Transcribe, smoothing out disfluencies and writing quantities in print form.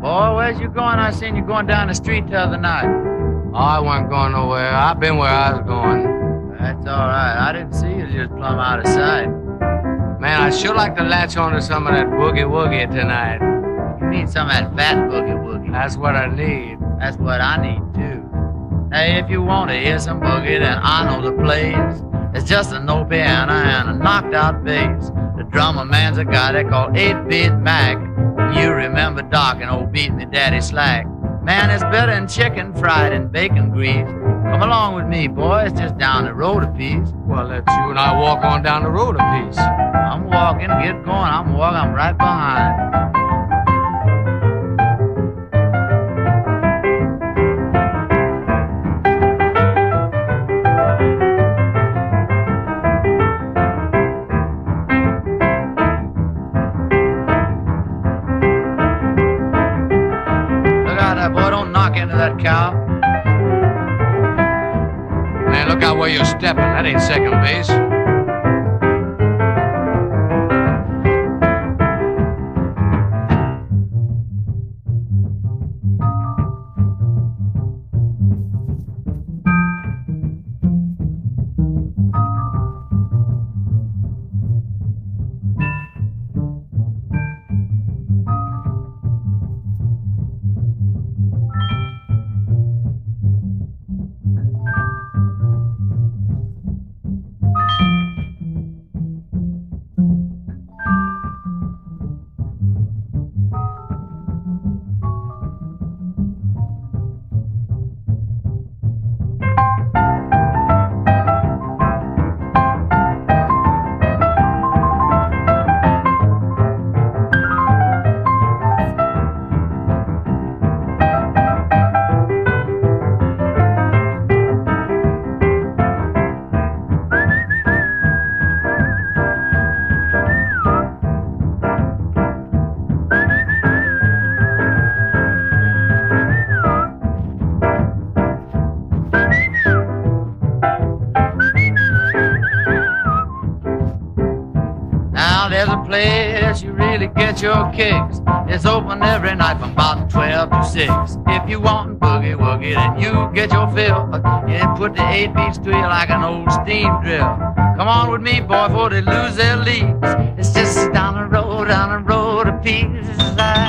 Boy, where's you going? I seen you going down the street the other night. Oh, I wasn't going nowhere. I've been where I was going. That's all right. I didn't see you just plumb out of sight. Man, I'd sure like to latch on to some of that boogie-woogie tonight. You need some of that fat boogie-woogie. That's what I need. That's what I need, too. Hey, if you want to hear some boogie, then I know the place. It's just a no piano and a knocked-out bass. The drummer man's a guy they call 8-Bit Mac. You remember Doc and old Beat Me Daddy Slack. Man, it's better than chicken fried in bacon grease. Come along with me, boy. It's just down the road a piece. Well, let's you and I walk on down the road a piece. I'm walking. Get going. I'm walking. I'm right behind. That cow. Man, look out where you're stepping. That ain't second base. Your kicks. It's open every night from about 12 to 6. If you want boogie woogie, then you get your fill. Yeah, put the 8 beats to you like an old steam drill. Come on with me, boy, before they lose their leads. It's just down the road a piece.